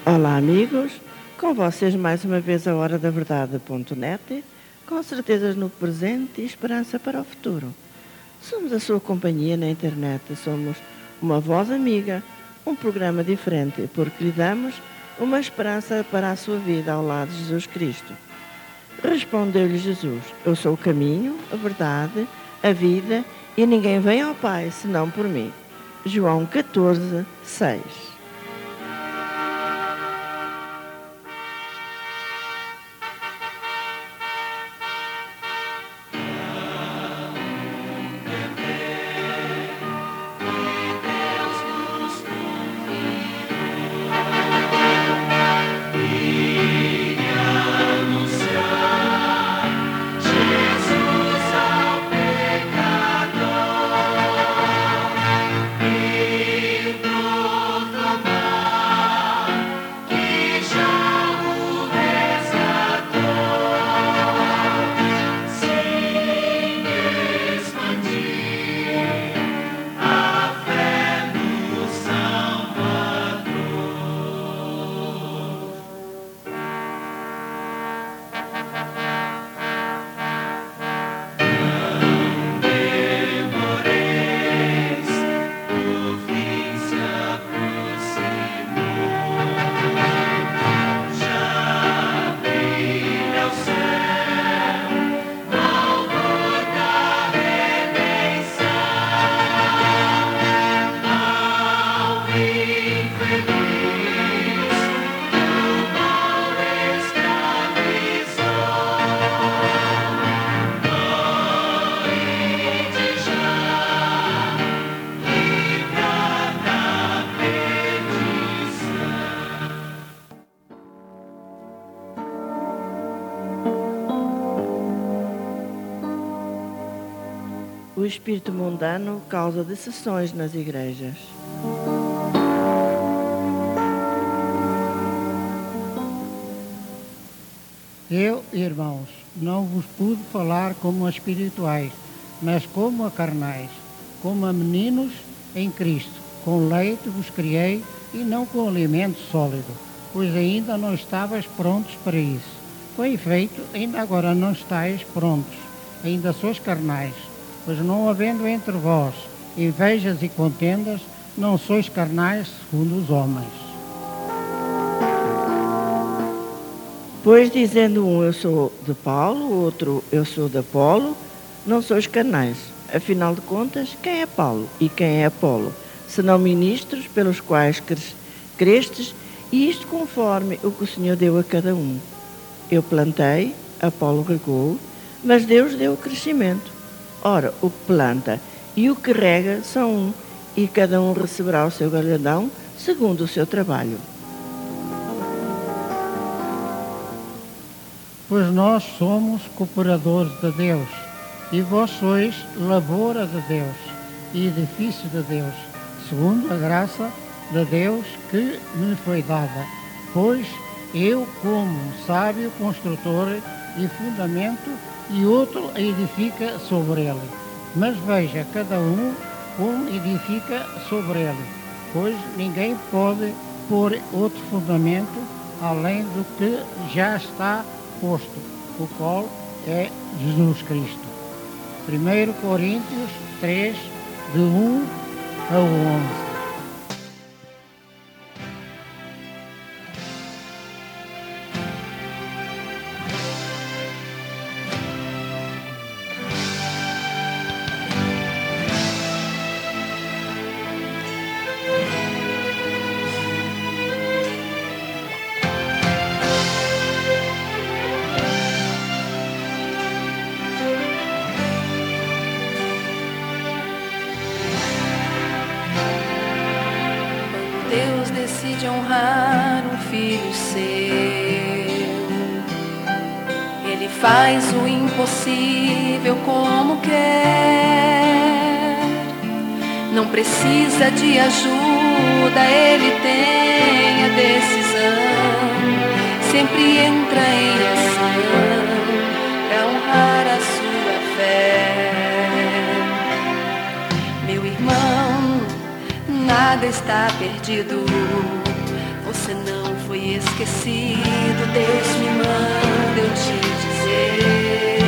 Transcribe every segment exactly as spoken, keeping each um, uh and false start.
Olá amigos, com vocês mais uma vez a hora da verdade ponto net, com certezas no presente e esperança para o futuro. Somos a sua companhia na internet, somos uma voz amiga, um programa diferente, porque lhe damos uma esperança para a sua vida ao lado de Jesus Cristo. Respondeu-lhe Jesus: eu sou o caminho, a verdade, a vida, e ninguém vem ao Pai senão por mim. João catorze, seis. O espírito mundano causa decepções nas igrejas. Eu, irmãos, não vos pude falar como a espirituais, mas como a carnais, como a meninos em Cristo. Com leite vos criei e não com alimento sólido, pois ainda não estavais prontos para isso. Com efeito, ainda agora não estáis prontos, ainda sois carnais. Pois não havendo entre vós invejas e contendas, não sois carnais segundo os homens. Pois dizendo um eu sou de Paulo, o outro eu sou de Apolo, não sois carnais. Afinal de contas, quem é Paulo e quem é Apolo? Senão ministros pelos quais crestes, e isto conforme o que o Senhor deu a cada um. Eu plantei, Apolo regou, mas Deus deu o crescimento. Ora, o que planta e o que rega são um, e cada um receberá o seu galardão segundo o seu trabalho. Pois nós somos cooperadores de Deus, e vós sois lavoura de Deus, e edifício de Deus, segundo a graça de Deus que me foi dada. Pois eu, como sábio construtor e fundamento, e outro edifica sobre ele. Mas veja cada um como edifica sobre ele, pois ninguém pode pôr outro fundamento além do que já está posto, o qual é Jesus Cristo. primeiro Coríntios três, de um a onze. Deus decide honrar um filho seu. Ele faz o impossível como quer. Não precisa de ajuda, ele tem a decisão. Sempre entra em ação para honrar a sua fé. Meu irmão, nada está perdido. Você não foi foi esquecido, Deus me manda eu te dizer.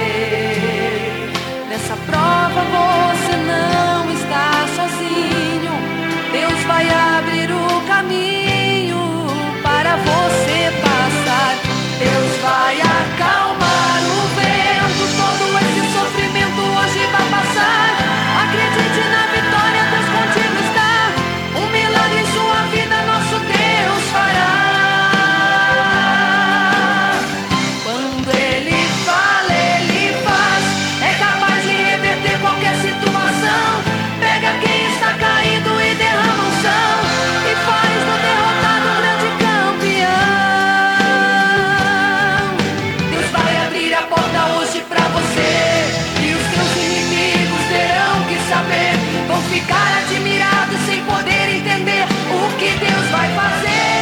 Nessa prova você não está sozinho, Deus vai abrir o caminho para você passar. Deus vai acalmar o vento, todo esse sofrimento hoje vai passar. Acredite na vitória, Deus contigo está. Um milagre em sua vida, nosso Deus fará. Quando Ele fala, Ele faz. É capaz de reverter qualquer situação. Pega quem está caído e derrama unção, e faz do derrotado um grande campeão. Deus vai abrir a porta hoje pra você, e os teus inimigos terão que saber. Vão ficar admirados sem poder entender o que Deus vai fazer.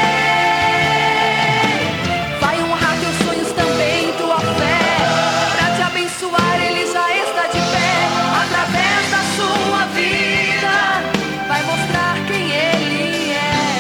Vai honrar teus sonhos também, tua fé. Pra te abençoar Ele já está de pé. Através da sua vida vai mostrar quem Ele é.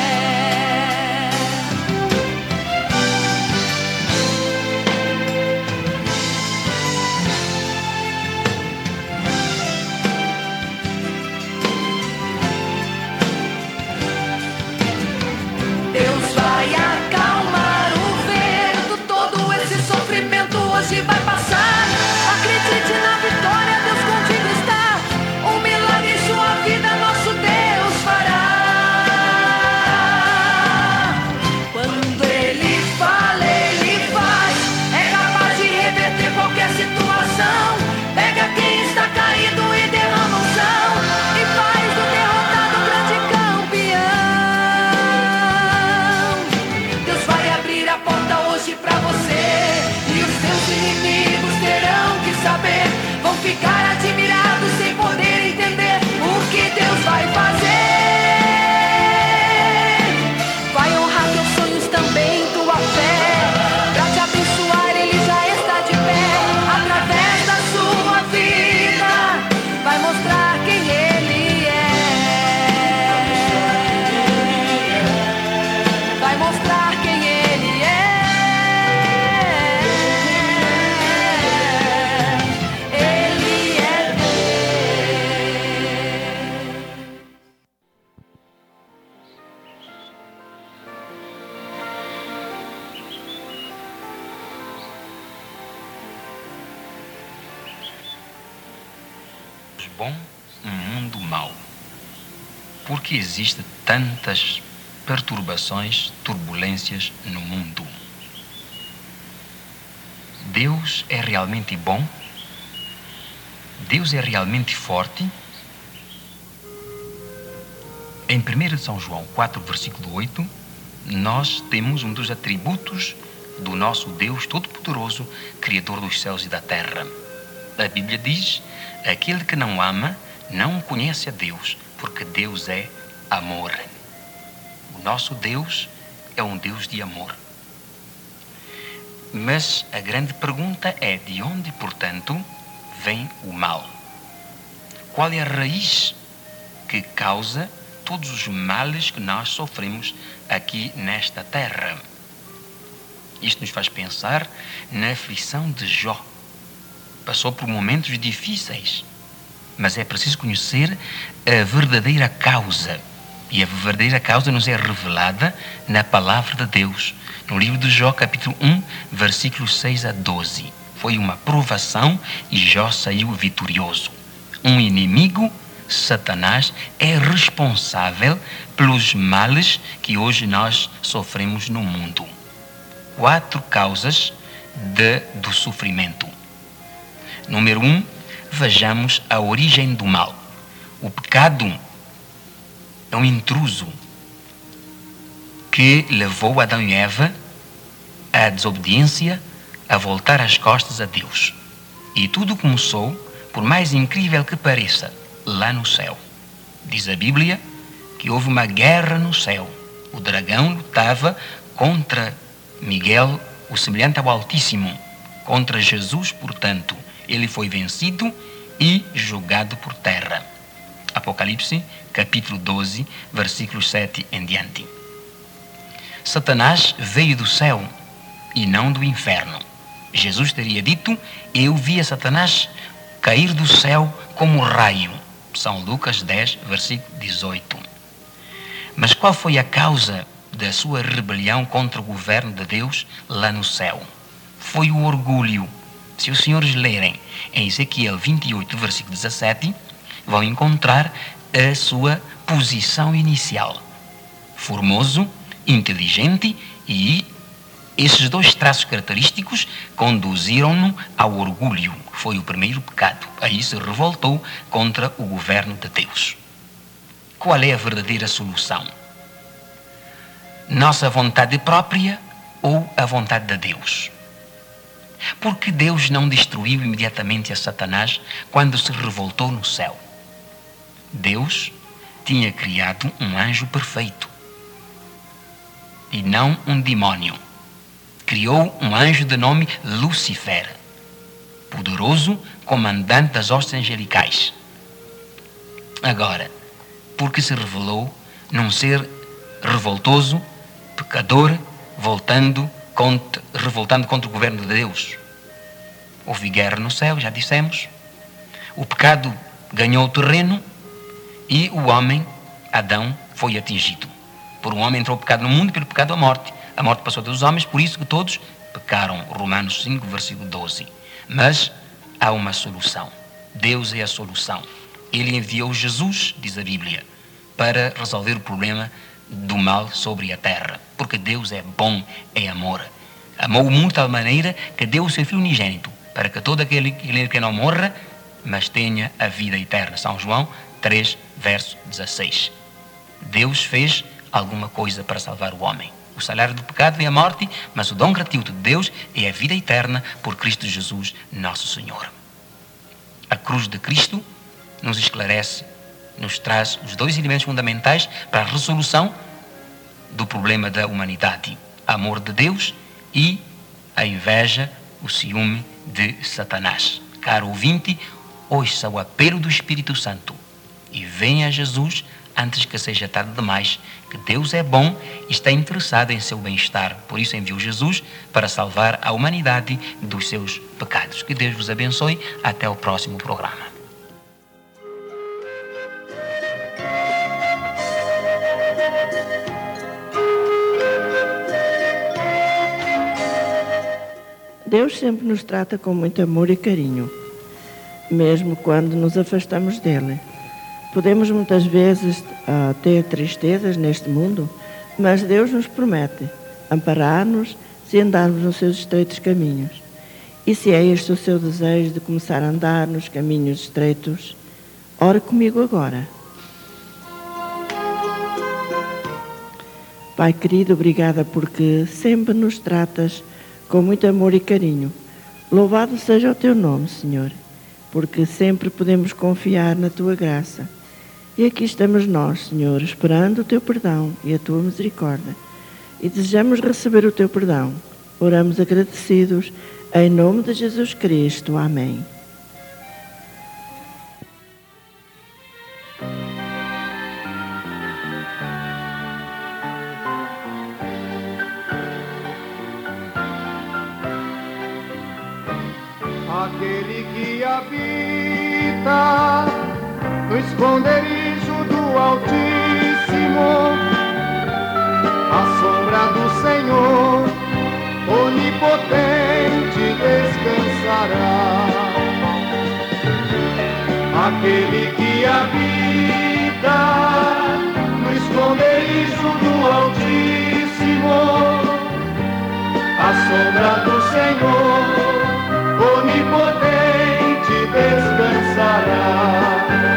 Deus vai acalmar o vento, todo esse sofrimento hoje vai passar. Acredite na vitória, Deus contigo está. Um milagre em sua vida, nosso Deus fará. Quando Ele fala, Ele faz. É capaz de reverter qualquer situação. Pega quem está caído e derrama unção, e faz do derrotado um grande campeão. Deus vai abrir a porta hoje pra você, e os seus inimigos terão que saber. Vão ficar admirados sem poder entender o que Deus vai fazer. Vai honrar teus sonhos também, tua fé. Pra te abençoar Ele já está de pé. Através da sua vida vai mostrar quem Ele é. Vai mostrar quem Ele é. Ele é Bom, um mundo mau. Por que existem tantas perturbações, turbulências no mundo? Deus é realmente bom? Deus é realmente forte? Em primeiro de São João quatro, versículo oito, nós temos um dos atributos do nosso Deus Todo-Poderoso, Criador dos céus e da terra. A Bíblia diz: aquele que não ama não conhece a Deus, porque Deus é amor. O nosso Deus é um Deus de amor. Mas a grande pergunta é: de onde, portanto, vem o mal? Qual é a raiz que causa todos os males que nós sofremos aqui nesta terra? Isto nos faz pensar na aflição de Jó. Passou por momentos difíceis, mas é preciso conhecer a verdadeira causa. E a verdadeira causa nos é revelada na palavra de Deus, no livro de Jó, capítulo um, versículos seis a doze. Foi uma provação e Jó saiu vitorioso. Um inimigo, Satanás, é responsável pelos males que hoje nós sofremos no mundo. Quatro causas de, do sofrimento. Número um, vejamos a origem do mal. O pecado é um intruso que levou Adão e Eva à desobediência, a voltar as costas a Deus. E tudo começou, por mais incrível que pareça, lá no céu. Diz a Bíblia que houve uma guerra no céu. O dragão lutava contra Miguel, o semelhante ao Altíssimo, contra Jesus, portanto. Ele foi vencido e jogado por terra. Apocalipse, capítulo doze, versículos sete em diante. Satanás veio do céu e não do inferno. Jesus teria dito: eu vi a Satanás cair do céu como raio. São Lucas dez, versículo dezoito. Mas qual foi a causa da sua rebelião contra o governo de Deus lá no céu? Foi o orgulho. Se os senhores lerem em Ezequiel vinte e oito, versículo dezassete, vão encontrar a sua posição inicial. Formoso, inteligente, e esses dois traços característicos conduziram-no ao orgulho. Foi o primeiro pecado. Aí se revoltou contra o governo de Deus. Qual é a verdadeira solução? Nossa vontade própria ou a vontade de Deus? Porque Deus não destruiu imediatamente a Satanás quando se revoltou no céu? Deus tinha criado um anjo perfeito e não um demônio. Criou um anjo de nome Lúcifer, poderoso comandante das hostes angelicais. Agora, porque se revelou num ser revoltoso, pecador, voltando contra, revoltando contra o governo de Deus. Houve guerra no céu, já dissemos. O pecado ganhou terreno e o homem, Adão, foi atingido. Por um homem entrou o pecado no mundo, pelo pecado a morte. A morte passou dos homens, por isso que todos pecaram. Romanos cinco, versículo doze. Mas há uma solução. Deus é a solução. Ele enviou Jesus, diz a Bíblia, para resolver o problema do mal sobre a terra. Porque Deus é bom, é amor. Amou o mundo de tal maneira que deu o seu Filho unigênito, para que todo aquele que não morra, mas tenha a vida eterna. São João três, verso dezasseis. Deus fez alguma coisa para salvar o homem. O salário do pecado é a morte, mas o dom gratuito de Deus é a vida eterna por Cristo Jesus, nosso Senhor. A cruz de Cristo nos esclarece, nos traz os dois elementos fundamentais para a resolução do problema da humanidade: amor de Deus e a inveja, o ciúme de Satanás. Caro ouvinte, ouça o apelo do Espírito Santo e venha a Jesus antes que seja tarde demais, que Deus é bom e está interessado em seu bem-estar. Por isso enviou Jesus para salvar a humanidade dos seus pecados. Que Deus vos abençoe. Até o próximo programa. Deus sempre nos trata com muito amor e carinho, mesmo quando nos afastamos dele. Podemos muitas vezes uh, ter tristezas neste mundo, mas Deus nos promete amparar-nos se andarmos nos seus estreitos caminhos. E se é este o seu desejo de começar a andar nos caminhos estreitos, ore comigo agora. Pai querido, obrigada porque sempre nos tratas com muito amor e carinho. Louvado seja o teu nome, Senhor, porque sempre podemos confiar na tua graça. E aqui estamos nós, Senhor, esperando o teu perdão e a tua misericórdia. E desejamos receber o teu perdão. Oramos agradecidos, em nome de Jesus Cristo. Amém. Aquele que habita no esconderijo do Altíssimo, à sombra do Senhor, onipotente descansará. Aquele que habita no esconderijo do Altíssimo, à sombra do Senhor, onipotente descansará.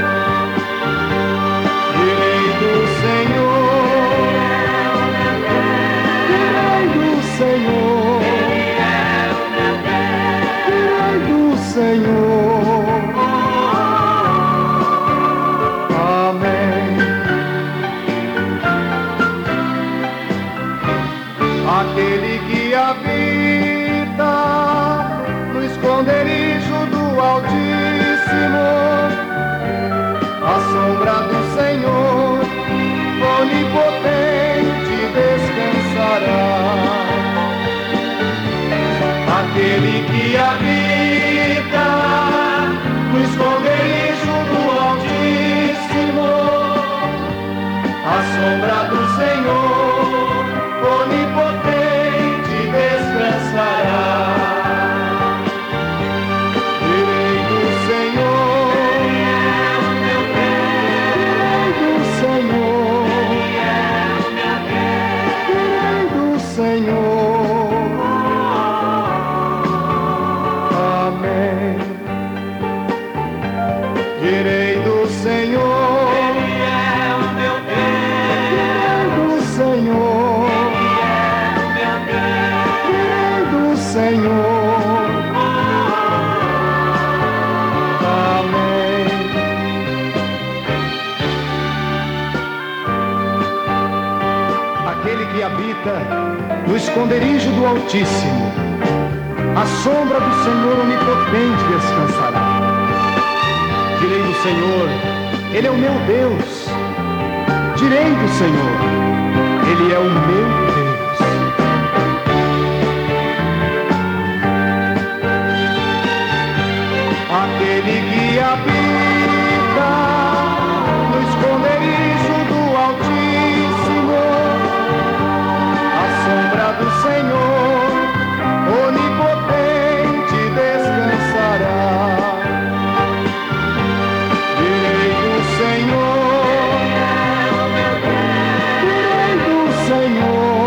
Direi do Senhor, direi do Senhor, direi do Senhor. Amém. Aquele que habita no esconderijo do Altíssimo, à sombra do Senhor, onipotente descansará. aquele que habita no esconderijo do Altíssimo, à sombra do Senhor, onipotente descansará. Direi do Senhor, Ele é o meu Deus. Direi do Senhor, Ele é o meu Deus. Direi do Senhor. Amém. Direi do Senhor, Ele é o meu Deus. Direi do Senhor, Ele é o meu Deus. Direi do Senhor. Amém. Aquele que habita no esconderijo do Altíssimo, à sombra do Senhor onipotente descansará. Direi do Senhor, Ele é o meu Deus. Direi do Senhor, Ele é o meu Deus. Aquele que habita no esconderijo do Altíssimo, à sombra do Senhor, onipotente descansará. Direi do Senhor, direi do Senhor,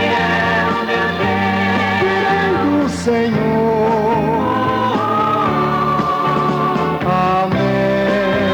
direi do Senhor. Amém.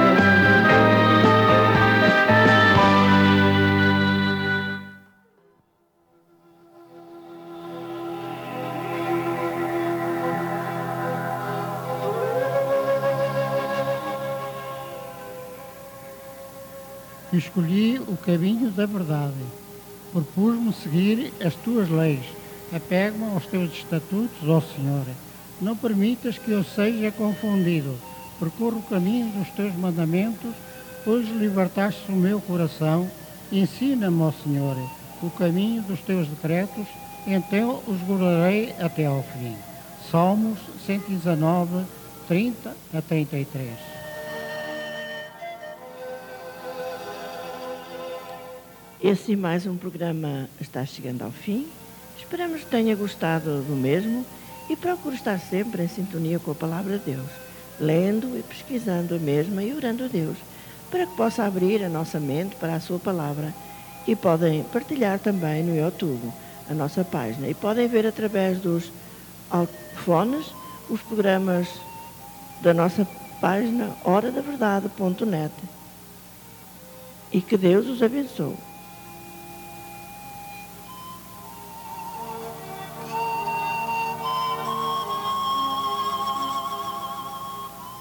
Escolhi o caminho da verdade, propus-me seguir as tuas leis, apego-me aos teus estatutos, ó Senhor. Não permitas que eu seja confundido, percorro o caminho dos teus mandamentos, pois libertaste o meu coração. Ensina-me, ó Senhor, o caminho dos teus decretos, então os guardarei até ao fim. Salmos cento e dezanove, trinta a trinta e três. Esse mais um programa está chegando ao fim. Esperamos que tenha gostado do mesmo e procure estar sempre em sintonia com a Palavra de Deus, lendo e pesquisando a mesma e orando a Deus, para que possa abrir a nossa mente para a sua Palavra. E podem partilhar também no YouTube a nossa página. E podem ver através dos fones os programas da nossa página hora da verdade ponto net. E que Deus os abençoe.